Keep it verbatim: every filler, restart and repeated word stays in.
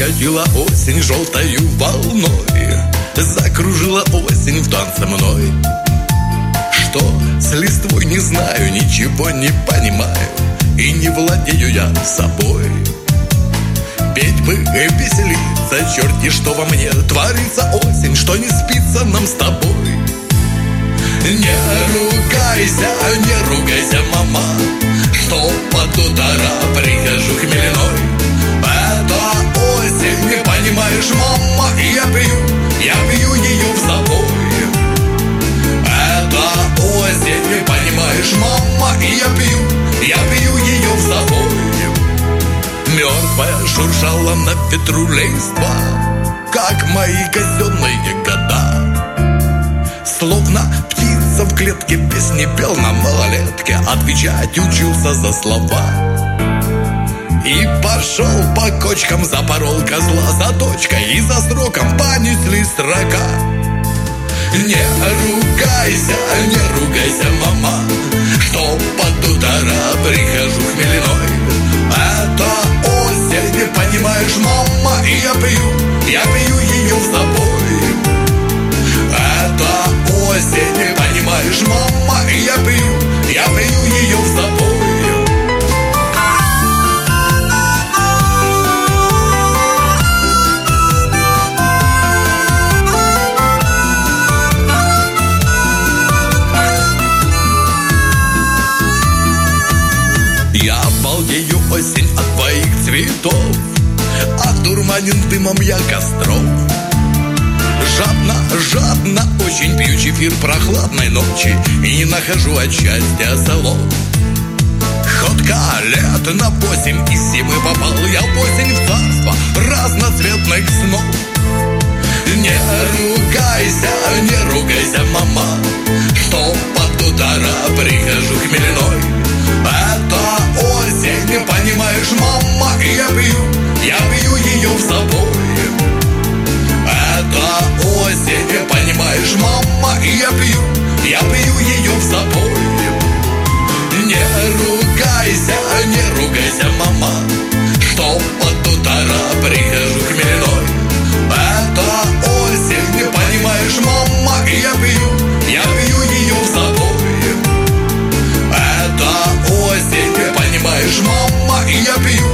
Накатила осень желтою волной, закружила осень в танце мной. Что с листвой не знаю, ничего не понимаю, и не владею я собой. Петь бы и веселиться, черти, что во мне творится осень, что не спится нам с тобой. Не ругайся, не ругайся, мама, что под утро прихожу хмельной. Это осень, не понимаешь, мама, и я пью, я пью ее в запой. Это осень, не понимаешь, мама, и я пью, я пью ее в запой. Мертвая шуршала на ветру листва, как мои казенные года. Словно птица в клетке песни пел на малолетке, отвечать учился за слова. И пошел по кочкам, запорол козла за дочкой, и за сроком понесли строка. Не ругайся, не ругайся, мама, что под утро прихожу хмельной. Это осень, не понимаешь, мама, и я пью, я пью ее в запой. Это осень, не понимаешь, мама, и я пью, я пью ее в запой. Я балдею, осень, от твоих цветов, одурманен дымом я костров. Жадно, жадно очень пью чефир прохладной ночи и не нахожу от счастья слов. Ходка лет на восемь из зимы попал я в осень, в царство разноцветных снов. Не ругайся, не ругайся, мама, что под утро прихожу хмельной. Это осень, не понимаешь, мама, и я пью, я пью ее в запой. Это осень, не понимаешь, мама, и я пью, я пью ее в запой. Не ругайся, не ругайся, мама, что под утро прихожу хмельной. Это осень, не понимаешь, мама, и я пью, я пью ее в запой. Это осень, не понимаешь, мама, и я пью,